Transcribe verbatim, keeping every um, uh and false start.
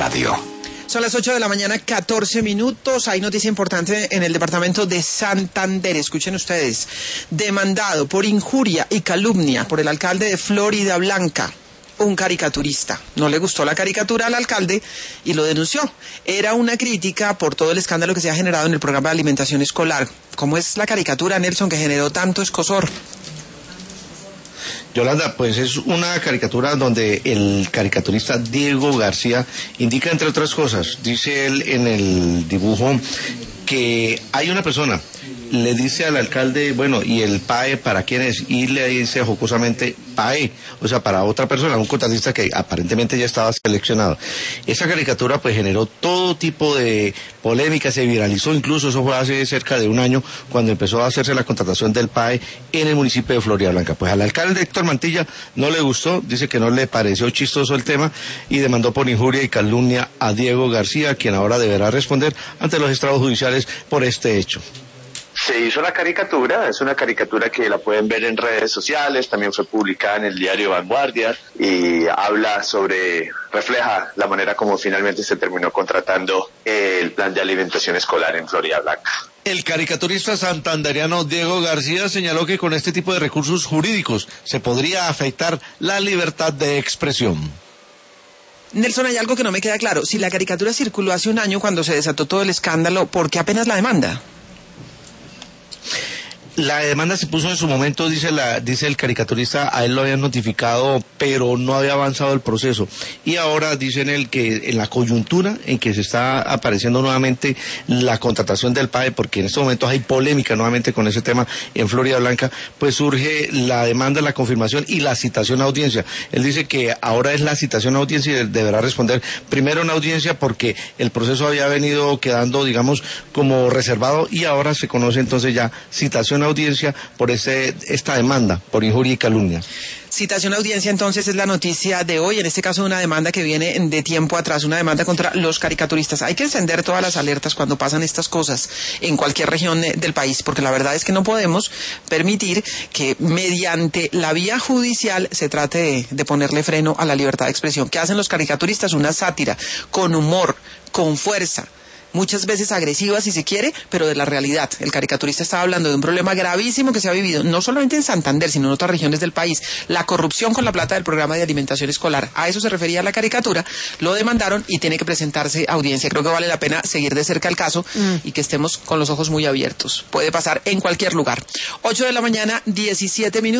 Radio. Son las ocho de la mañana, catorce minutos. Hay noticia importante en el departamento de Santander. Escuchen ustedes. Demandado por injuria y calumnia por el alcalde de Florida Blanca, un caricaturista. No le gustó la caricatura al alcalde y lo denunció. Era una crítica por todo el escándalo que se ha generado en el programa de alimentación escolar. ¿Cómo es la caricatura, Nelson, que generó tanto escozor? Yolanda, pues es una caricatura donde el caricaturista Diego García indica, entre otras cosas, dice él en el dibujo, que hay una persona, le dice al alcalde, bueno, ¿y el P A E para quién es? Y le dice jocosamente P A E, o sea, para otra persona, un contratista que aparentemente ya estaba seleccionado. Esa caricatura pues generó todo tipo de polémica, se viralizó, incluso eso fue hace cerca de un año cuando empezó a hacerse la contratación del P A E en el municipio de Florida Blanca. Pues al alcalde Héctor Mantilla no le gustó, dice que no le pareció chistoso el tema y demandó por injuria y calumnia a Diego García, quien ahora deberá responder ante los estrados judiciales por este hecho. Se hizo la caricatura, es una caricatura que la pueden ver en redes sociales, también fue publicada en el diario Vanguardia y habla sobre, refleja la manera como finalmente se terminó contratando el plan de alimentación escolar en Florida Blanca. El caricaturista santandereano Diego García señaló que con este tipo de recursos jurídicos se podría afectar la libertad de expresión. Nelson, hay algo que no me queda claro. Si la caricatura circuló hace un año cuando se desató todo el escándalo, ¿por qué apenas la demanda? La demanda se puso en su momento, dice la, dice el caricaturista, a él lo habían notificado, pero no había avanzado el proceso. Y ahora dicen él que en la coyuntura en que se está apareciendo nuevamente la contratación del P A E, porque en estos momentos hay polémica nuevamente con ese tema en Florida Blanca, pues surge la demanda, la confirmación y la citación a audiencia. Él dice que ahora es la citación a audiencia y deberá responder primero en audiencia porque el proceso había venido quedando, digamos, como reservado y ahora se conoce entonces ya citación a audiencia por ese, esta demanda por injuria y calumnia. Citación a audiencia entonces es la noticia de hoy, en este caso una demanda que viene de tiempo atrás, una demanda contra los caricaturistas. Hay que encender todas las alertas cuando pasan estas cosas en cualquier región del país, porque la verdad es que no podemos permitir que mediante la vía judicial se trate de, de ponerle freno a la libertad de expresión. ¿Qué hacen los caricaturistas? Una sátira, con humor, con fuerza, muchas veces agresiva si se quiere, pero de la realidad. El caricaturista estaba hablando de un problema gravísimo que se ha vivido, no solamente en Santander, sino en otras regiones del país, la corrupción con la plata del programa de alimentación escolar. A eso se refería la caricatura, lo demandaron y tiene que presentarse a audiencia. Creo que vale la pena seguir de cerca el caso mm. y que estemos con los ojos muy abiertos. Puede pasar en cualquier lugar. ocho de la mañana, diecisiete minutos.